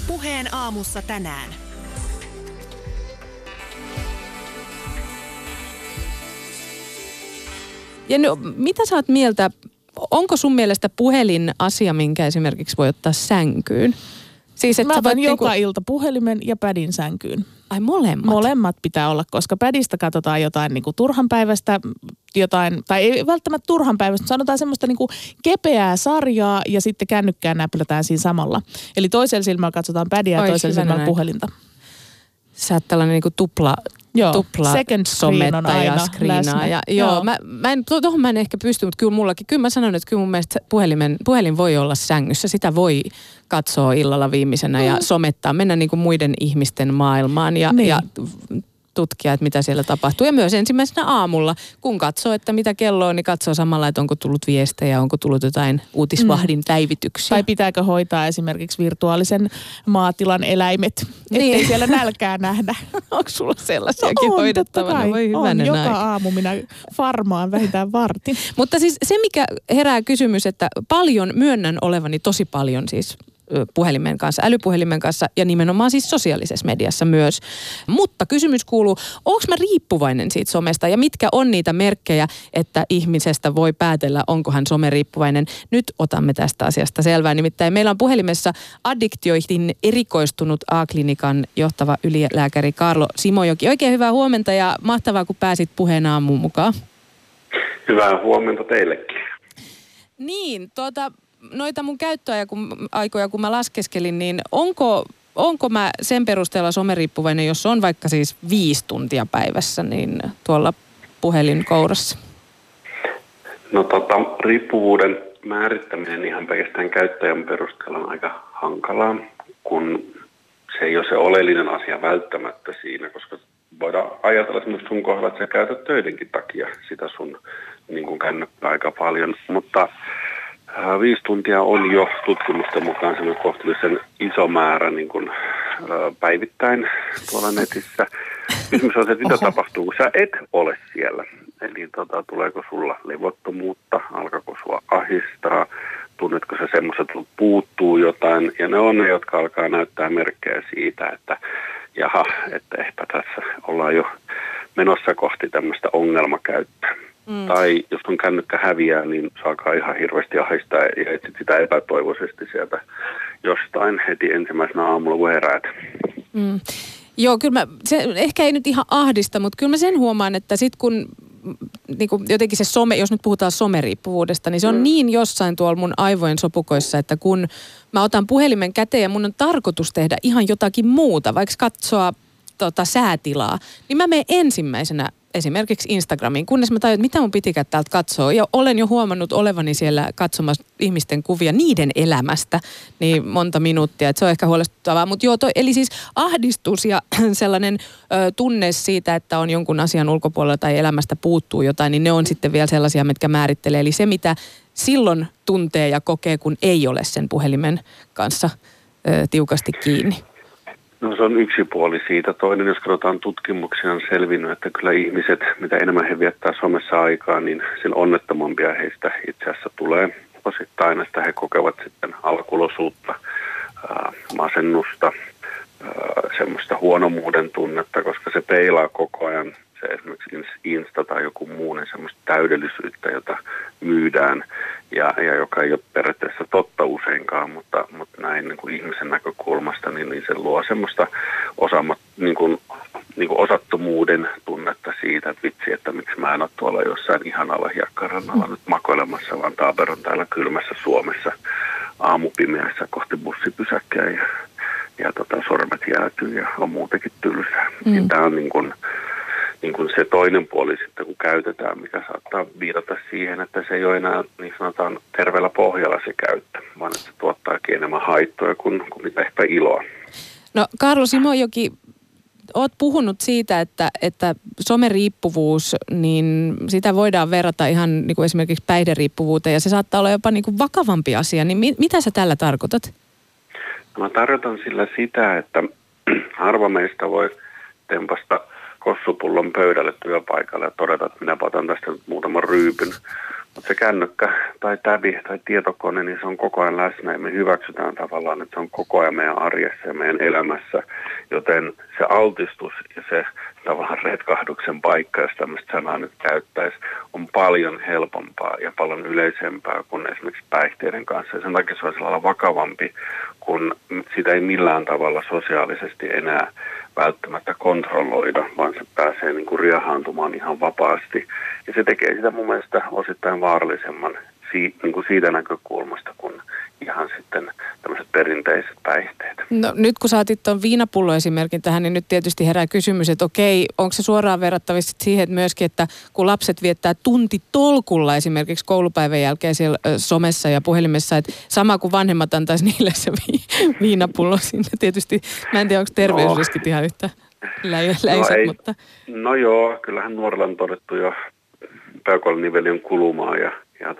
Puheen aamussa tänään. Ja no, mitä sä oot mieltä, onko sun mielestä puhelin asia, minkä esimerkiksi voi ottaa sänkyyn? Siis, että mä otan joka ilta puhelimen ja pädin sänkyyn. Ai molemmat? Molemmat pitää olla, koska pädistä katsotaan jotain niin kuin turhanpäiväistä, jotain, tai ei välttämättä turhanpäiväistä, mutta sanotaan semmoista niin kuin kepeää sarjaa ja sitten kännykkää näpylätään siinä samalla. Eli toisella silmällä katsotaan pädiä ja toisella silmällä puhelinta. Sä oot tällainen niin kuin tupla second screen on aina screenaa. Ja, tuohon mä en ehkä pysty, mutta kyllä mä sanon, että kyllä mun mielestä puhelin voi olla sängyssä. Sitä voi katsoa illalla viimeisenä ja somettaa, mennä niin kuin muiden ihmisten maailmaan ja tutkia, että mitä siellä tapahtuu. Ja myös ensimmäisenä aamulla, kun katsoo, että mitä kello on, niin katsoo samalla, että onko tullut viestejä, onko tullut jotain uutisvahdin päivityksiä. Tai pitääkö hoitaa esimerkiksi virtuaalisen maatilan eläimet, ettei siellä nälkää nähdä. Onko sulla sellaisiakin hoidettavana? Voi hyvänen joka aamu minä farmaan vähintään vartin. Mutta siis se, mikä herää kysymys, että paljon myönnän olevani tosi paljon siis puhelimen kanssa, älypuhelimen kanssa ja nimenomaan siis sosiaalisessa mediassa myös. Mutta kysymys kuuluu, onko mä riippuvainen siitä somesta ja mitkä on niitä merkkejä, että ihmisestä voi päätellä, onko hän someriippuvainen. Nyt otamme tästä asiasta selvää. Nimittäin meillä on puhelimessa addiktioihin erikoistunut A-klinikan johtava ylilääkäri Kaarlo Simojoki. Oikein hyvää huomenta ja mahtavaa, kun pääsit Puheen aamuun mukaan. Hyvää huomenta teillekin. Niin, noita mun käyttöaikoja, kun mä laskeskelin, niin onko mä sen perusteella someriippuvainen, jos on vaikka siis 5 tuntia päivässä, niin tuolla puhelin kourassa? No riippuvuuden määrittäminen ihan pelkästään käyttäjän perusteella on aika hankalaa, kun se ei ole se oleellinen asia välttämättä siinä, koska voidaan ajatella esimerkiksi sun kohdalla, että sä käytät töidenkin takia sitä sun niin kuin kännykkää aika paljon, mutta 5 tuntia on jo tutkimusten mukaan semmoinen kohtuullisen iso määrä niin kuin, päivittäin tuolla netissä. Kysymys on se, että mitä tapahtuu, kun sä et ole siellä. Eli tuleeko sulla levottomuutta, alkaako sua ahistaa, tunnetko sä semmoiset, että puuttuu jotain. Ja ne on ne, jotka alkaa näyttää merkkejä siitä, että jaha, että ehkä tässä ollaan jo menossa kohti tämmöistä ongelmakäyttöä. Tai jos on kännykkä häviää, niin se alkaa ihan hirveästi ahistaa ja etsit sitä epätoivoisesti sieltä jostain heti ensimmäisenä aamulla, kun heräät. Joo, kyllä se ehkä ei nyt ihan ahdista, mutta kyllä mä sen huomaan, että sit kun niin kuin jotenkin se some, jos nyt puhutaan someriippuvuudesta, niin se on niin jossain tuolla mun aivojen sopukoissa, että kun mä otan puhelimen käteen ja mun on tarkoitus tehdä ihan jotakin muuta, vaikka katsoa säätilaa, niin mä menen ensimmäisenä esimerkiksi Instagramiin, kunnes mä tajun, että mitä mun pitikään täältä katsoa. Ja olen jo huomannut olevani siellä katsomassa ihmisten kuvia niiden elämästä niin monta minuuttia, että se on ehkä huolestuttavaa. Mutta joo, eli siis ahdistus ja sellainen tunne siitä, että on jonkun asian ulkopuolella tai elämästä puuttuu jotain, niin ne on sitten vielä sellaisia, mitkä määrittelee. Eli se, mitä silloin tuntee ja kokee, kun ei ole sen puhelimen kanssa tiukasti kiinni. No se on yksi puoli siitä. Toinen, jos katsotaan tutkimuksia, on selvinnyt, että kyllä ihmiset, mitä enemmän he viettää somessa aikaa, niin sen onnettomampia heistä itse asiassa tulee osittain, että he kokevat sitten alkulosuutta, masennusta, semmoista huonomuuden tunnetta, koska se peilaa koko ajan se esimerkiksi Insta tai joku muu, niin semmoista täydellisyyttä, jota myydään ja joka ei ole periaatteessa totta useinkaan, mutta näin niin kuin ihmisen näkökulmasta, niin se luo semmoista osattomuuden tunnetta siitä, että vitsi, että miksi mä en ole tuolla jossain ihanalla hiekkarannalla nyt makoilemassa, vaan taaperon täällä kylmässä Suomessa aamupimeässä kohti bussipysäkkää ja sormet jäätyy ja on muutenkin tylsää. Tämä on niin kuin se toinen puoli sitten, kun käytetään, mikä saattaa viitata siihen, että se ei ole enää niin sanotaan terveellä pohjalla se käyttö, vaan että se tuottaakin enemmän haittoja kuin mitä ehkä iloa. No Kaarlo Simojoki, oot puhunut siitä, että someriippuvuus, niin sitä voidaan verrata ihan niin kuin esimerkiksi päihderiippuvuuteen ja se saattaa olla jopa niin kuin vakavampi asia, niin mitä sä tällä tarkoitat? No, mä tarkoitan sillä sitä, että harva meistä voi tempasta kossupullon pöydälle työpaikalle ja todeta, että minä otan tästä nyt muutaman ryypyn, Mutta se kännykkä tai täbi tai tietokone, niin se on koko ajan läsnä ja me hyväksytään tavallaan, että se on koko ajan meidän arjessa ja meidän elämässä. Joten se altistus ja se tavallaan retkahduksen paikka, jos tämmöistä sanaa nyt käyttäisi, on paljon helpompaa ja paljon yleisempää kuin esimerkiksi päihteiden kanssa. Ja sen takia se on sellainen vakavampi, kun sitä ei millään tavalla sosiaalisesti enää välttämättä kontrolloida, vaan se pääsee niin kuin riehaantumaan ihan vapaasti. Ja se tekee sitä mun mielestä osittain vaarallisemman niin kuin siitä näkökulmasta kuin ihan sitten tämmöiset perinteiset päihteet. No nyt kun saatit tuon viinapulloesimerkin tähän, niin nyt tietysti herää kysymys, että okei, onko se suoraan verrattavissa siihen, että myöskin, että kun lapset viettää tuntitolkulla esimerkiksi koulupäivän jälkeen siellä somessa ja puhelimessa, että sama kuin vanhemmat antaisi niille se viinapullo sinne. Tietysti, mä en tiedä, onko terveysriskit ihan yhtä läisät, mutta... No joo, kyllähän nuorilla on todettu jo peukalonivelien kulumaa ja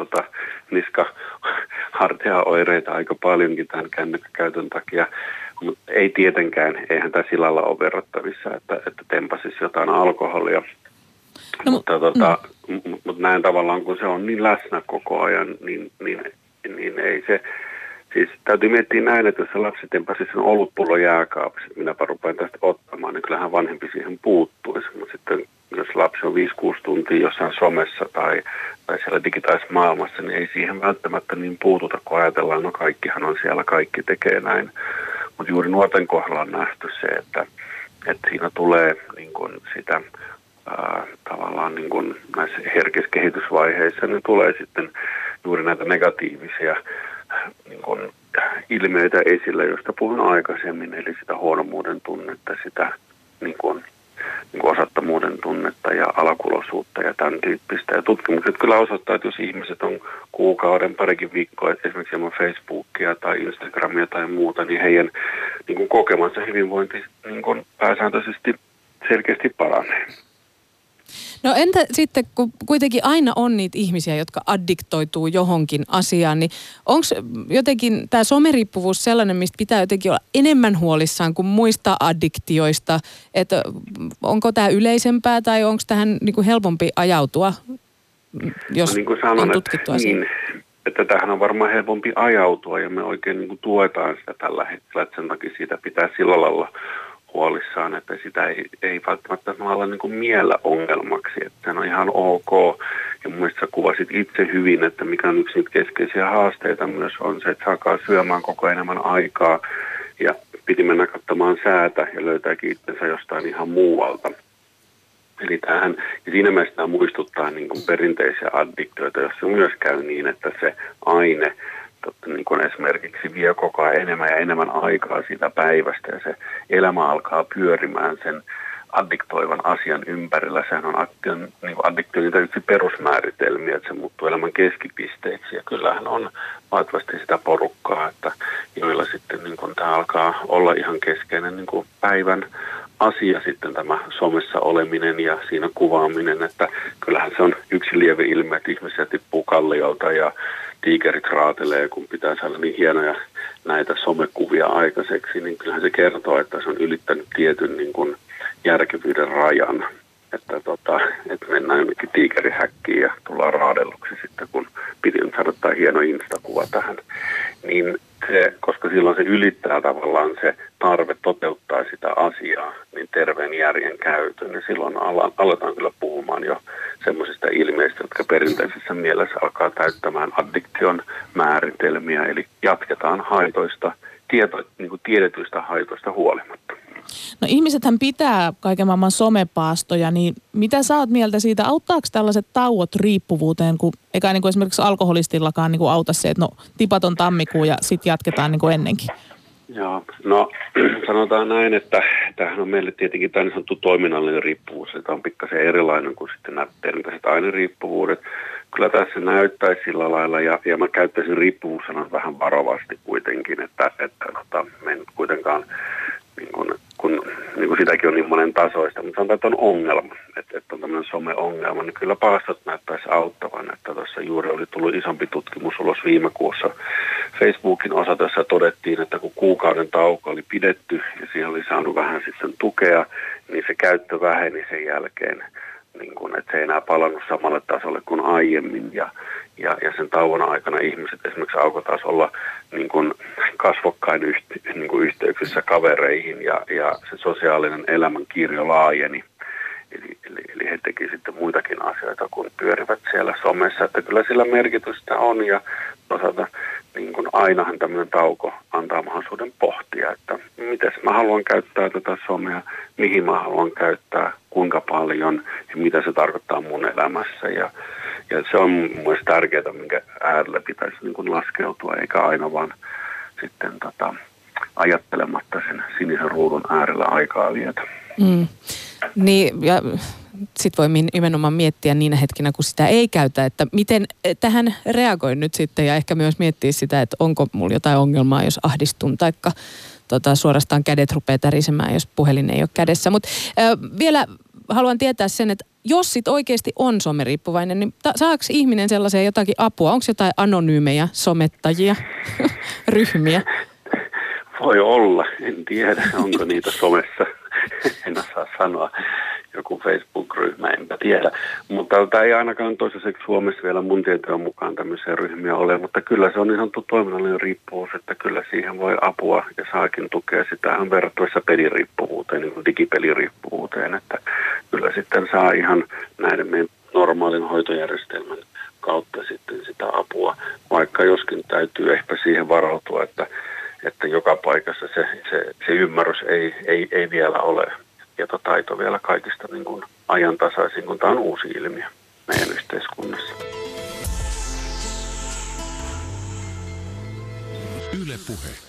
niska-hartiaoireita aika paljonkin tämän kännykkäkäytön takia, mutta ei tietenkään, eihän tämä sillä lailla ole verrattavissa, että tempasisi jotain alkoholia, mutta näin tavallaan, kun se on niin läsnä koko ajan, niin ei se, siis täytyy miettiä näin, että jos se lapsi tempasisi sen olutpullo jääkaapissa, että minäpä rupean tästä ottamaan, niin kyllähän vanhempi siihen puuttuisi, mutta sitten jos lapsi on 5-6 tuntia jossain somessa tai siellä digitaalisessa maailmassa, niin ei siihen välttämättä niin puututa, kun ajatellaan, no kaikkihan on siellä, kaikki tekee näin. Mutta juuri nuorten kohdalla on nähty se, että siinä tulee niin kun sitä tavallaan niin kun näissä herkissä kehitysvaiheissa, niin tulee sitten juuri näitä negatiivisia niin kun ilmiöitä esille, joista puhun aikaisemmin, eli sitä huonomuuden tunnetta, sitä niin kun osattomuuden tunnetta ja alakuloisuutta ja tämän tyyppistä. Ja tutkimukset kyllä osoittaa, että jos ihmiset on kuukauden, parikin viikkoa, esimerkiksi ilman Facebookia tai Instagramia tai muuta, niin heidän niin kuin kokemansa hyvinvointi niin kuin pääsääntöisesti selkeästi paranee. No entä sitten, kun kuitenkin aina on niitä ihmisiä, jotka addiktoituu johonkin asiaan, niin onko jotenkin tämä someriippuvuus sellainen, mistä pitää jotenkin olla enemmän huolissaan kuin muista addiktioista? Että onko tämä yleisempää tai onko tähän niin kuin helpompi ajautua, jos niin kuin sanon, on tutkittu asia? Niin, että tähän on varmaan helpompi ajautua ja me oikein niin kuin tuetaan sitä tällä hetkellä, että sen takia siitä pitää sillä lailla huolissaan, että sitä ei välttämättä olla niin kuin miellä ongelmaksi, että se on ihan ok. Ja mun mielestä sä kuvasit itse hyvin, että mikä on yksi niitä keskeisiä haasteita myös on se, että saakaa syömään koko enemmän aikaa ja piti mennä katsomaan säätä ja löytääkin itsensä jostain ihan muualta. Eli tämähän, ja siinä mielessä tämä muistuttaa niin kuin perinteisiä addiktioita, jossa myös käy niin, että se aine niin kuin esimerkiksi vie koko ajan enemmän ja enemmän aikaa siitä päivästä ja se elämä alkaa pyörimään sen addiktoivan asian ympärillä. Sehän on addiktio niitä yksi perusmääritelmiä, että se muuttuu elämän keskipisteeksi ja kyllähän on valtavasti sitä porukkaa, että joilla sitten niin kuin tämä alkaa olla ihan keskeinen niin kuin päivän asia sitten tämä somessa oleminen ja siinä kuvaaminen, että kyllähän se on yksi lievi ilme, että ihmisiä tippuu kalliolta ja tiikerit raatelee, kun pitää saada niin hienoja näitä somekuvia aikaiseksi, niin kyllähän se kertoo, että se on ylittänyt tietyn niin kuin järkevyyden rajan, että mennään jonnekin tiikerihäkkiin ja tullaan raadelluksi sitten, kun piti saada tämä hieno instakuva tähän, niin se, koska silloin se ylittää tavallaan se tarve toteuttaa sitä asiaa, niin terveen järjen käytön, niin silloin aletaan kyllä puhumaan jo semmoisista ilmeistä, jotka perinteisessä mielessä alkaa täyttämään addiktion määritelmiä, eli jatketaan haitoista, niin kuin tiedetyistä haitoista huolimatta. No ihmisethän pitää kaiken maailman somepaastoja, niin mitä sä oot mieltä siitä? Auttaako tällaiset tauot riippuvuuteen, kun eikä niin kuin esimerkiksi alkoholistillakaan niin kuin auta se, että no tipat on tammikuu ja sitten jatketaan niin kuin ennenkin? Joo, no sanotaan näin, että tämähän on meille tietenkin tämä niin sanottu toiminnallinen riippuvuus, että on pikkasen erilainen kuin sitten nämä perinteiset aineriippuvuudet. Kyllä tässä näyttäisi sillä lailla, ja mä käyttäisin riippuvuussanan vähän varovasti kuitenkin, että me en kuitenkaan, niin kuin sitäkin on niin monen tasoista, mutta sanotaan, että on ongelma, että on tämmöinen some-ongelma, niin kyllä paastot näyttäisi auttavan, että tuossa juuri oli tullut isompi tutkimus ulos viime kuussa Facebookin osalta, jossa todettiin, että kun kuukauden tauko oli pidetty ja siihen oli saanut vähän sitten tukea, niin se käyttö väheni sen jälkeen, niin kuin, että se ei enää palannut samalle tasolle kuin aiemmin. Ja Ja sen tauon aikana ihmiset esimerkiksi alkoi taas olla niin kuin kasvokkain niin kuin yhteyksissä kavereihin ja se sosiaalinen elämän kirjo laajeni. Eli he teki sitten muitakin asioita, kun pyörivät siellä somessa. Että kyllä sillä merkitystä on ja toisaalta niin kuin ainahan tämmöinen tauko antaa mahdollisuuden pohtia, että miten mä haluan käyttää tätä somea, mihin mä haluan käyttää, kuinka paljon ja mitä se tarkoittaa mun elämässä. Ja se on mun mielestä tärkeää, minkä äärellä pitäisi niin kuin laskeutua, eikä aina vaan sitten ajattelematta sen sinisen ruudun äärellä aikaa vietä. Niin, ja sitten voi nimenomaan miettiä niinä hetkinä, kun sitä ei käytä, että miten tähän reagoin nyt sitten ja ehkä myös miettiä sitä, että onko mulla jotain ongelmaa, jos ahdistun taikka suorastaan kädet rupeaa tärisemään, jos puhelin ei ole kädessä. Mutta vielä haluan tietää sen, että jos sit oikeasti on someriippuvainen, niin saako ihminen sellaiseen jotakin apua? Onko jotain anonyymejä somettajia, ryhmiä? Voi olla, en tiedä, onko niitä somessa, en osaa sanoa, joku Facebook-ryhmä, enpä tiedä. Mutta tämä ei ainakaan toisaalta Suomessa vielä mun tietojen mukaan tämmöisiä ryhmiä ole, mutta kyllä se on niin sanottu toiminnallinen riippuvuus, että kyllä siihen voi apua ja saakin tukea. Sitä on verrattavissa peliriippuvuuteen, niin kuin digipeliriippuvuuteen, että kyllä sitten saa ihan näiden meidän normaalin hoitojärjestelmän kautta sitten sitä apua, vaikka joskin täytyy ehkä siihen varautua, että joka paikassa se ymmärrys ei vielä ole ja taito vielä kaikista niin kuin ajantasaisin, kun tämä on uusi ilmiö meidän yhteiskunnassa. Yle Puhe.